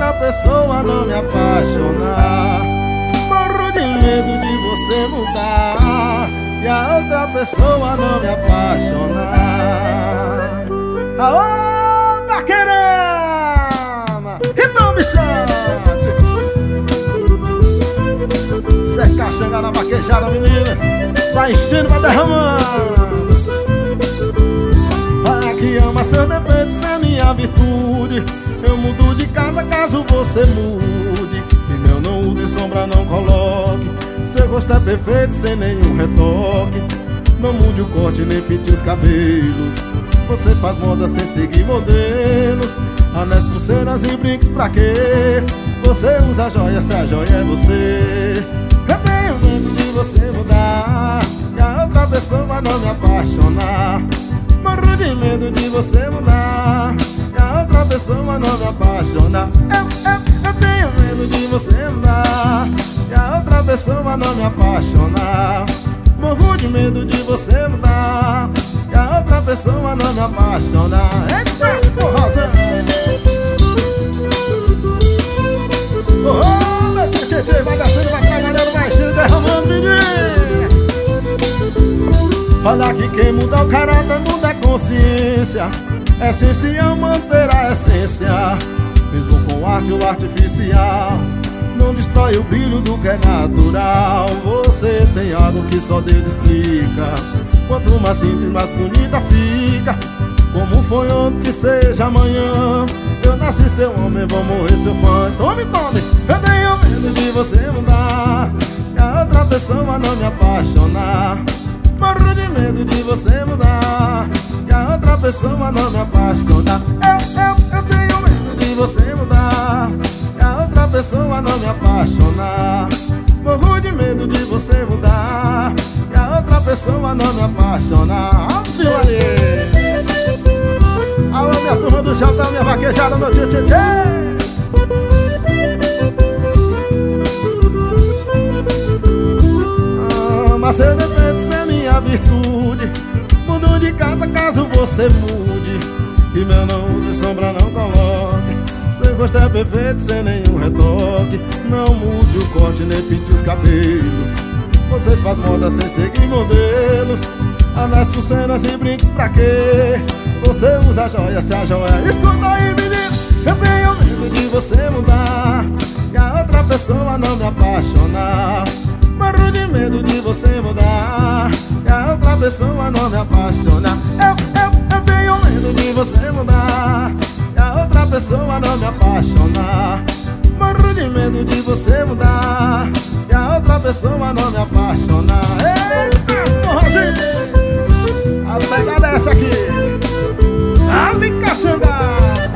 outra pessoa não me apaixonar. Morro de medo de você mudar e a outra pessoa não me apaixonar. Aô, Baquerama! Então me chate! Cê é caxanga na vaquejada, menina. Vai enchendo, vai derramando. Olha que ama seus defeitos, é minha virtude. Eu mudo de casa caso você mude. Pneu não use, sombra não coloque. Seu rosto é perfeito sem nenhum retoque. Não mude o corte nem pinte os cabelos. Você faz moda sem seguir modelos. Anéis, pulseiras e brincos pra quê? Você usa joia se a joia é você. Eu tenho medo de você mudar e a outra pessoa não me apaixonar. Morro de medo de você mudar e a outra pessoa não me apaixonar. Eu tenho medo de você mudar e a outra pessoa não me apaixonar. Morro de medo de você mudar e a outra pessoa não me apaixonar. Eita, porra! Vai descendo, vai trabalhando, vai enchendo, derramando, menino. Olha que quem muda o caráter muda a consciência. É essencial manter a essência, mesmo com arte ou artificial. Não destrói o brilho do que é natural. Você tem algo que só Deus explica. Quanto mais simples, mais bonita fica. Como foi ontem, que seja amanhã. Eu nasci seu homem, vou morrer seu fã. Tome, tome. Eu tenho medo de você mudar e a outra pessoa não me apaixonar. Morro de medo de você mudar e a outra pessoa não me apaixonar. Eu tenho medo de você mudar e a outra pessoa não me apaixonar. Morro de medo de você mudar e a outra pessoa não me apaixonar. Alô, minha turma do chapéu, minha vaquejada, meu tchê tchê tchê. Mas seu defeito, isso é minha virtude. Mudo de casa caso você mude. E meu não use, sombra não coloque. Seu rosto é perfeito sem nenhum retoque. Não mude o corte nem pinte os cabelos. Você faz moda sem seguir modelos. Anéis, pulseiras e brincos pra quê? Você usa joia se a joia. Escuta aí, menino. Eu tenho medo de você mudar e a outra pessoa não me apaixonar. Morro de medo de você mudar e a outra pessoa não me apaixonar. Eu tenho medo de você mudar e a outra pessoa não me apaixonar. Morro de medo de você mudar e a outra pessoa não me apaixonar. Eita, porra, gente! A pegada é essa aqui. Ali, caxanga!